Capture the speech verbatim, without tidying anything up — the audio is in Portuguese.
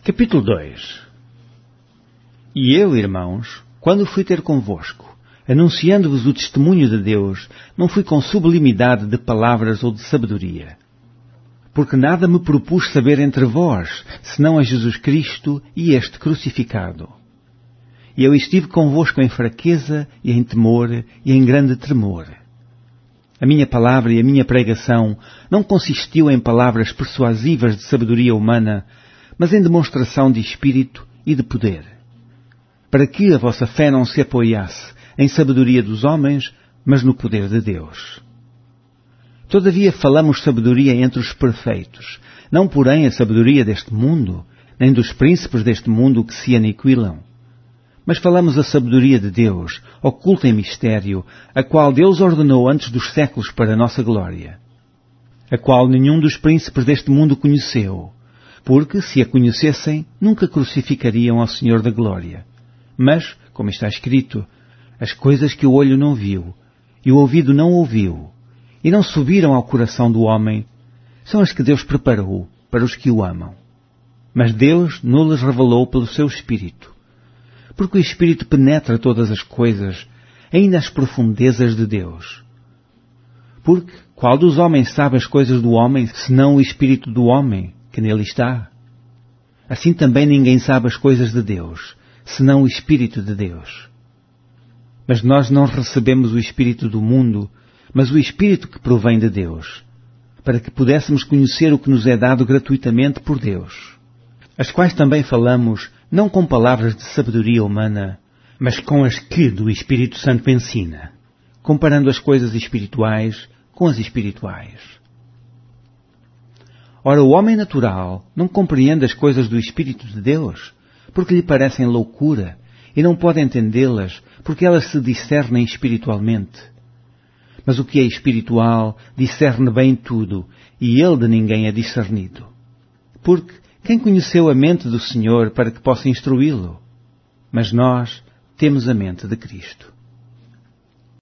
Capítulo dois. E eu, irmãos, quando fui ter convosco, anunciando-vos o testemunho de Deus, não fui com sublimidade de palavras ou de sabedoria. Porque nada me propus saber entre vós, senão a Jesus Cristo e este crucificado. E eu estive convosco em fraqueza e em temor e em grande tremor. A minha palavra e a minha pregação não consistiu em palavras persuasivas de sabedoria humana, mas em demonstração de espírito e de poder, para que a vossa fé não se apoiasse em sabedoria dos homens, mas no poder de Deus. Todavia falamos sabedoria entre os perfeitos, não porém a sabedoria deste mundo, nem dos príncipes deste mundo que se aniquilam. Mas falamos a sabedoria de Deus, oculta em mistério, a qual Deus ordenou antes dos séculos para a nossa glória, a qual nenhum dos príncipes deste mundo conheceu, porque, se a conhecessem, nunca crucificariam ao Senhor da glória. Mas, como está escrito, as coisas que o olho não viu, e o ouvido não ouviu, e não subiram ao coração do homem, são as que Deus preparou para os que o amam. Mas Deus não-lhes revelou pelo seu Espírito, porque o Espírito penetra todas as coisas, ainda as profundezas de Deus. Porque qual dos homens sabe as coisas do homem, senão o Espírito do homem que nele está? Assim também ninguém sabe as coisas de Deus, senão o Espírito de Deus. Mas nós não recebemos o Espírito do mundo, mas o Espírito que provém de Deus, para que pudéssemos conhecer o que nos é dado gratuitamente por Deus, as quais também falamos, não com palavras de sabedoria humana, mas com as que do Espírito Santo ensina, comparando as coisas espirituais com as espirituais. Ora, o homem natural não compreende as coisas do Espírito de Deus, porque lhe parecem loucura, e não pode entendê-las, porque elas se discernem espiritualmente. Mas o que é espiritual discerne bem tudo, e ele de ninguém é discernido. Porque quem conheceu a mente do Senhor para que possa instruí-lo? Mas nós temos a mente de Cristo.